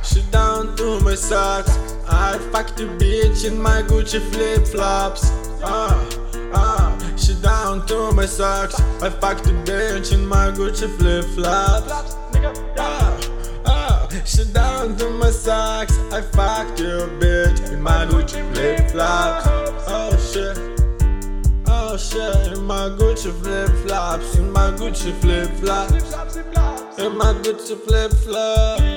She down to my socks. I fucked the bitch in my Gucci flip-flops. She down to my socks. I fucked the bitch in my Gucci flip-flops. She down to my socks. I fucked your bitch in my Gucci flip-flops. Oh shit, in my Gucci flip-flops, in my Gucci flip-flops, in my Gucci flip-flops.